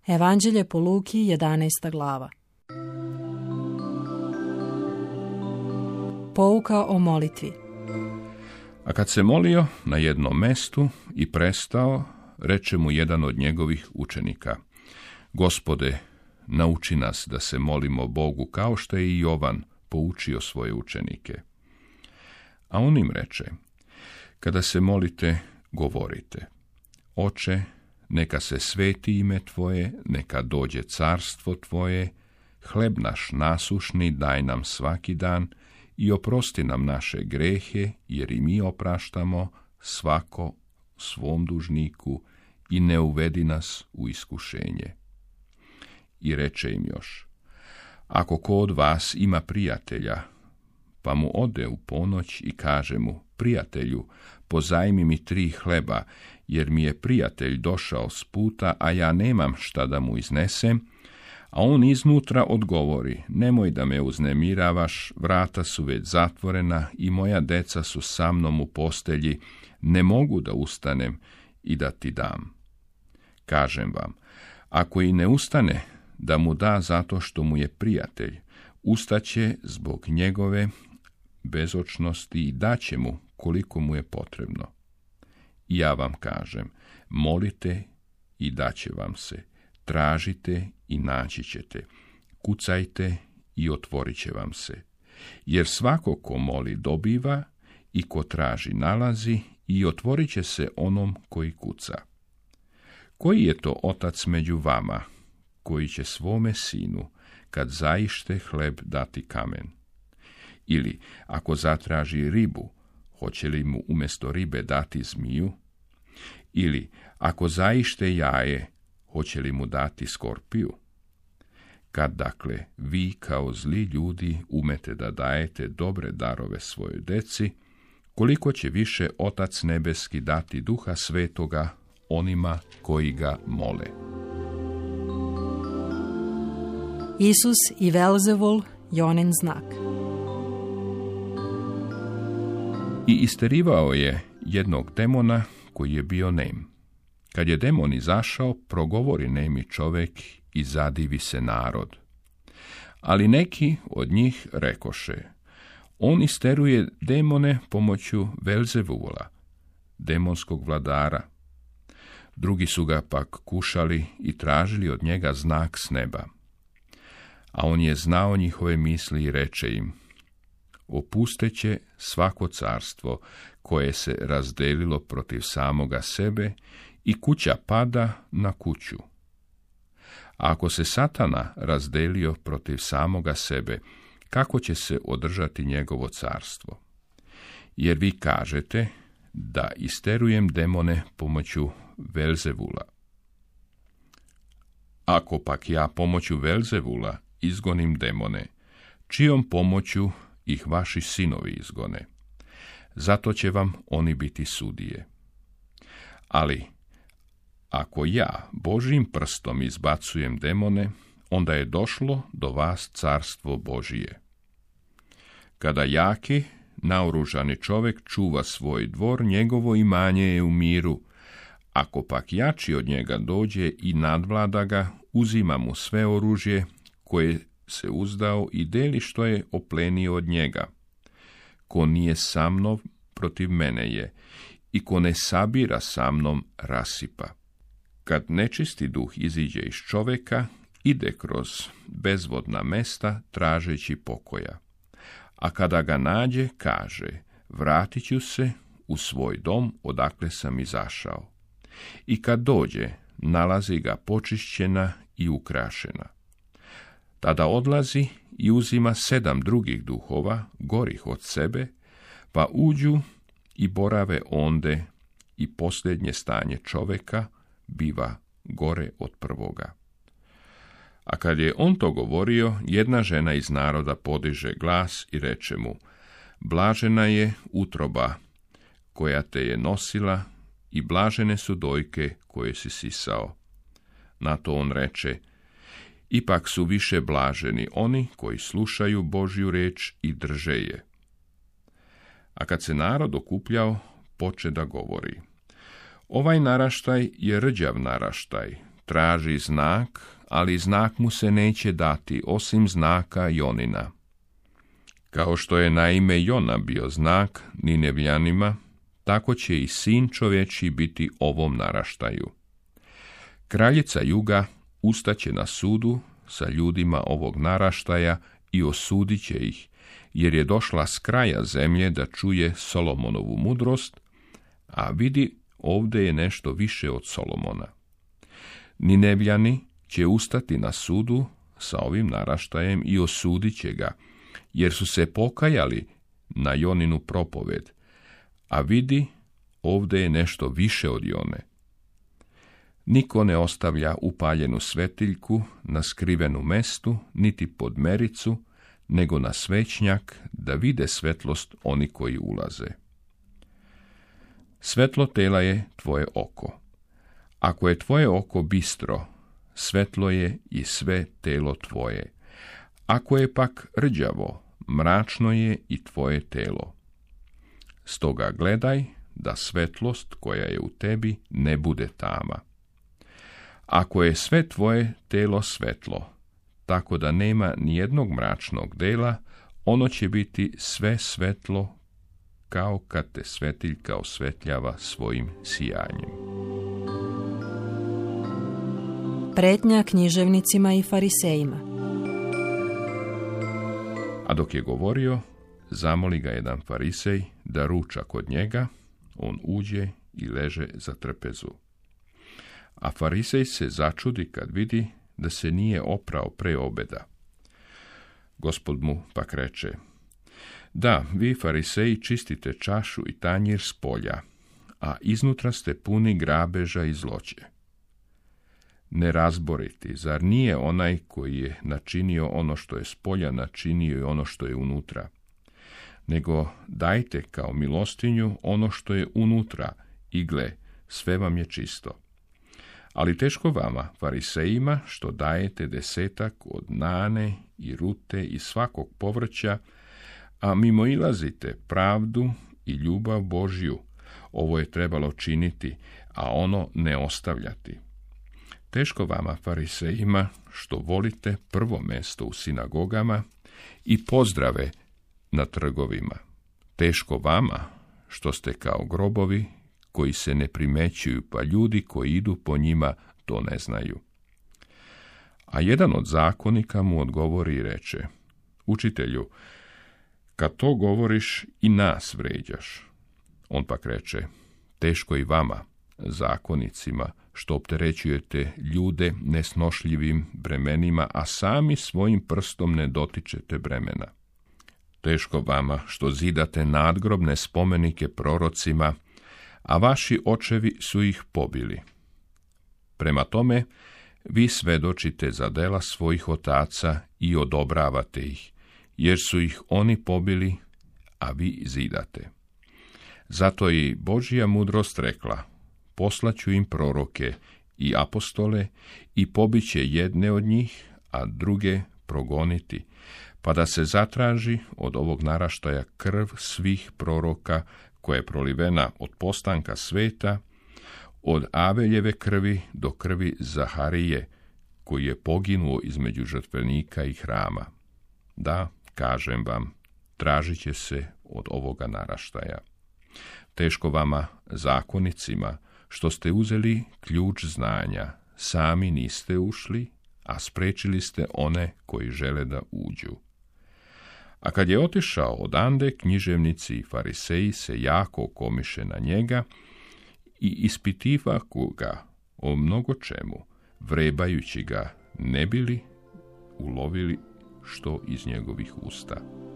Evanđelje po Luki, 11. glava. Pouka o molitvi. A kad se molio na jednom mestu i prestao, reče mu jedan od njegovih učenika: Gospode, nauči nas da se molimo Bogu kao što je i Jovan poučio svoje učenike. A on im reče: Kada se molite, govorite: Oče, neka se sveti ime Tvoje, neka dođe carstvo Tvoje, hleb naš nasušni daj nam svaki dan i oprosti nam naše grehe, jer i mi opraštamo svako svom dužniku, i ne uvedi nas u iskušenje. I reče im još: Ako ko od vas ima prijatelja, pa mu ode u ponoć i kaže mu: Prijatelju, pozajmi mi 3 hleba, jer mi je prijatelj došao s puta, a ja nemam šta da mu iznesem, a on iznutra odgovori: Nemoj da me uznemiravaš, vrata su već zatvorena i moja deca su sa mnom u postelji, ne mogu da ustanem i da ti dam. Kažem vam, ako i ne ustane da mu da zato što mu je prijatelj, ustaće zbog njegove bezočnosti i daće mu koliko mu je potrebno. I ja vam kažem, molite i daće vam se, tražite i naći ćete, kucajte i otvorit će vam se. Jer svako ko moli dobiva, i ko traži nalazi, i otvorit će se onom koji kuca. Koji je to otac među vama, koji će svome sinu, kad zaište hleb, dati kamen? Ili, ako zatraži ribu, hoće li mu umjesto ribe dati zmiju? Ili, ako zaište jaje, hoće li mu dati skorpiju? Kad, dakle, vi kao zli ljudi umete da dajete dobre darove svojoj deci, koliko će više Otac nebeski dati Duha Svetoga onima koji ga mole. Isus i Velzevul, Jonin znak. I isterivao je jednog demona koji je bio nem. Kad je demon izašao, progovori nemi čovjek i zadivi se narod. Ali neki od njih rekoše: On isteruje demone pomoću Velzevula, demonskog vladara. Drugi su ga pak kušali i tražili od njega znak s neba. A on je znao njihove misli i reče im: Opusteće svako carstvo koje se razdelilo protiv samoga sebe i kuća pada na kuću. A ako se Satana razdelio protiv samoga sebe, kako će se održati njegovo carstvo? Jer vi kažete da isterujem demone pomoću Velzevula. Ako pak ja pomoću Velzevula izgonim demone, čijom pomoću ih vaši sinovi izgone? Zato će vam oni biti sudije. Ali ako ja Božjim prstom izbacujem demone, onda je došlo do vas carstvo Božije. Kada jaki, naoružani čovjek čuva svoj dvor, njegovo imanje je u miru. Ako pak jači od njega dođe i nadvlada ga, uzima mu sve oružje koje se uzdao i deli što je oplenio od njega. Ko nije sa mnom, protiv mene je, i ko ne sabira sa mnom, rasipa. Kad nečisti duh iziđe iz čovjeka, ide kroz bezvodna mesta tražeći pokoja. A kada ga nađe, kaže: Vratit ću se u svoj dom odakle sam izašao. I kad dođe, nalazi ga počišćena i ukrašena. Tada odlazi i uzima 7 drugih duhova, gorih od sebe, pa uđu i borave onde, i posljednje stanje čovjeka biva gore od prvoga. A kad je on to govorio, jedna žena iz naroda podiže glas i reče mu: Blažena je utroba koja te je nosila i blažene su dojke koje si sisao. Na to on reče: Ipak su više blaženi oni koji slušaju Božju riječ i drže je. A kad se narod okupljao, poče da govori: Ovaj naraštaj je rđav naraštaj, traži znak, ali znak mu se neće dati, osim znaka Jonina. Kao što je naime Jona bio znak Ninevljanima, tako će i sin čovječji biti ovom naraštaju. Kraljica juga ustaće na sudu sa ljudima ovog naraštaja i osudit će ih, jer je došla s kraja zemlje da čuje Solomonovu mudrost, a vidi, ovdje je nešto više od Solomona. Ninevljani će ustati na sudu sa ovim naraštajem i osudit će ga, jer su se pokajali na Joninu propoved, a vidi, ovdje je nešto više od Jone. Niko ne ostavlja upaljenu svetiljku na skrivenu mestu, niti pod mericu, nego na svećnjak, da vide svetlost oni koji ulaze. Svetlo tela je tvoje oko. Ako je tvoje oko bistro, svetlo je i sve telo tvoje. Ako je pak rđavo, mračno je i tvoje telo. Stoga gledaj da svetlost koja je u tebi ne bude tama. Ako je sve tvoje telo svetlo, tako da nema nijednog mračnog dela, ono će biti sve svetlo, kao kad te svetiljka osvetljava svojim sijanjem. Pretnja književnicima i farisejima. A dok je govorio, zamoli ga jedan farisej da ruča kod njega, on uđe i leže za trpezu. A farisej se začudi kad vidi da se nije oprao pre obeda. Gospod mu pak reče: da, vi fariseji čistite čašu i tanjir s polja, a iznutra ste puni grabeža i zloće. Nerazboriti, zar nije onaj koji je načinio ono što je s polja načinio i ono što je unutra? Nego dajte kao milostinju ono što je unutra i gle, sve vam je čisto. Ali teško vama, farisejima, što dajete 10 od nane i rute i svakog povrća, a mimoilazite pravdu i ljubav Božju. Ovo je trebalo činiti, a ono ne ostavljati. Teško vama, farisejima, što volite prvo mjesto u sinagogama i pozdrave na trgovima. Teško vama, što ste kao grobovi koji se ne primećuju, pa ljudi koji idu po njima to ne znaju. A jedan od zakonika mu odgovori i reče: učitelju, kad to govoriš i nas vređaš. On pak reče: teško i vama, zakonicima, što opterećujete ljude nesnošljivim bremenima, a sami svojim prstom ne dotičete bremena. Teško vama, što zidate nadgrobne spomenike prorocima, a vaši očevi su ih pobili. Prema tome, vi svedočite za dela svojih otaca i odobravate ih, jer su ih oni pobili, a vi zidate. Zato i Božja mudrost rekla: poslaću im proroke i apostole i pobiće jedne od njih, a druge progoniti, pa da se zatraži od ovog naraštaja krv svih proroka koja je prolivena od postanka sveta, od Abeljeve krvi do krvi Zaharije, koji je poginuo između žrtvenika i hrama. Da, kažem vam, tražit će se od ovoga naraštaja. Teško vama, zakonicima, što ste uzeli ključ znanja, sami niste ušli, a spriječili ste one koji žele da uđu. A kad je otišao odande, književnici i fariseji se jako okomiše na njega i ispitivaku ga o mnogo čemu, vrebajući ga, ne bili ulovili što iz njegovih usta.